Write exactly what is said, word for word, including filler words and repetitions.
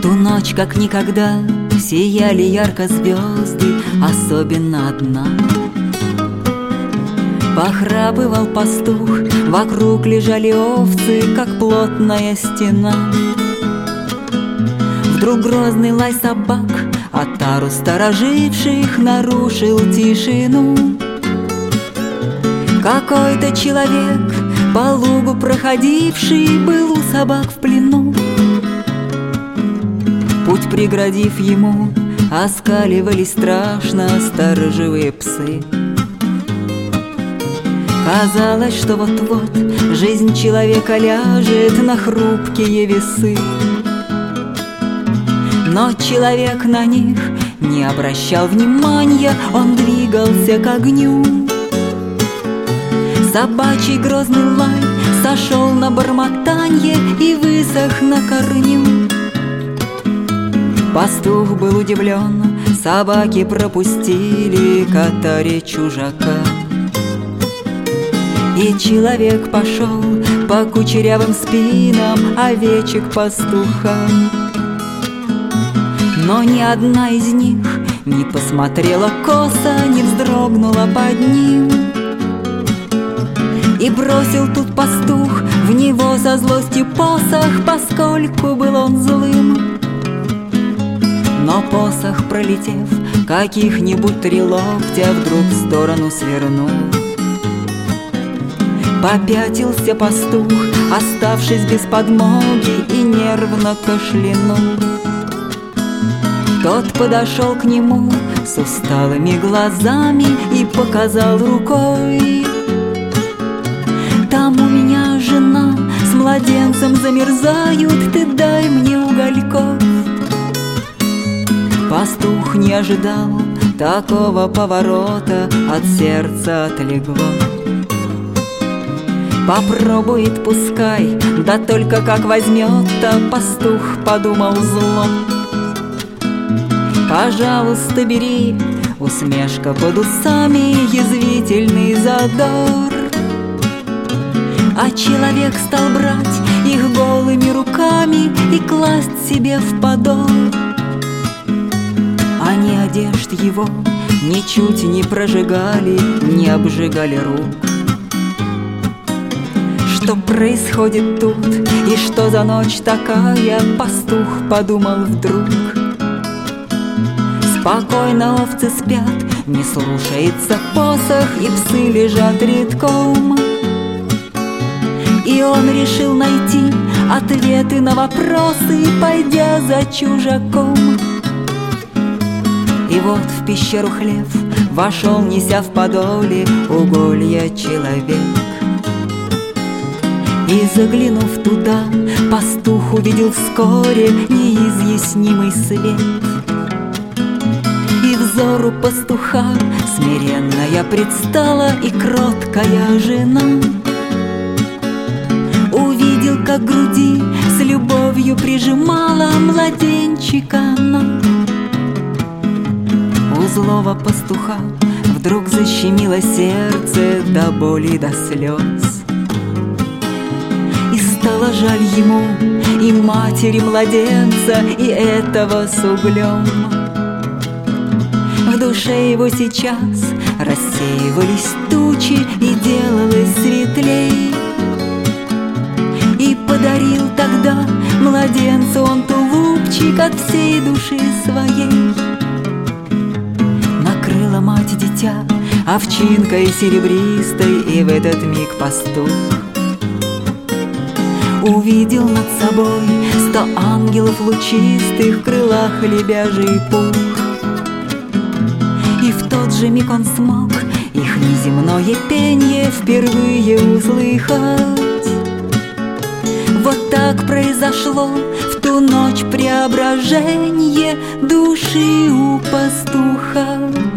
ту ночь, как никогда, сияли ярко звезды, особенно одна. Похрапывал пастух, вокруг лежали овцы, как плотная стена. Вдруг грозный лай собак, отару стороживших, нарушил тишину. Какой-то человек, по лугу проходивший, был у собак в плену. Путь преградив ему, оскаливались страшно сторожевые псы. Казалось, что вот-вот жизнь человека ляжет на хрупкие весы. Но человек на них не обращал внимания, он двигался к огню. Собачий грозный лай сошел на бормотанье и высох на корню. Пастух был удивлен, собаки пропустили к отаре чужака. И человек пошел по кучерявым спинам овечек пастуха. Но ни одна из них не посмотрела косо, не вздрогнула под ним. И бросил тут пастух в него со злости посох, поскольку был он злым. Но посох, пролетев каких-нибудь три локтя, вдруг в сторону свернул. Попятился пастух, оставшись без подмоги, и нервно кашлянул. Тот подошел к нему с усталыми глазами и показал рукой: «Там у меня жена с младенцем замерзают, ты дай мне угольков». Пастух не ожидал такого поворота, от сердца отлегло. Попробует, пускай, да только как возьмет-то, пастух подумал зло. «Пожалуйста, бери», усмешка под усами, язвительный задор. А человек стал брать их голыми руками и класть себе в подол. Они одежд его ничуть не прожигали, не обжигали рук. Что происходит тут и что за ночь такая, пастух подумал вдруг. Спокойно овцы спят, не слушается посох, и псы лежат редком. И он решил найти ответы на вопросы, пойдя за чужаком. И вот в пещеру хлев вошел, неся в подоле уголья человек. И заглянув туда, пастух увидел вскоре неизъяснимый свет. И взору пастуха смиренная предстала и кроткая жена. Увидел, как к груди с любовью прижимала младенчика она. У злого пастуха вдруг защемило сердце до боли, до слез. И стало жаль ему и матери младенца, и этого с углем. В душе его сейчас рассеивались тучи, и делалось светлей. И подарил тогда младенцу он тулупчик от всей души своей. Накрыла мать дитя овчинкой серебристой, и в этот миг пастух увидел над собой сто ангелов лучистых, в крылах лебяжий пух. И в тот же миг он смог их неземное пенье впервые услыхать. Вот так произошло в ту ночь преображение души у пастуха.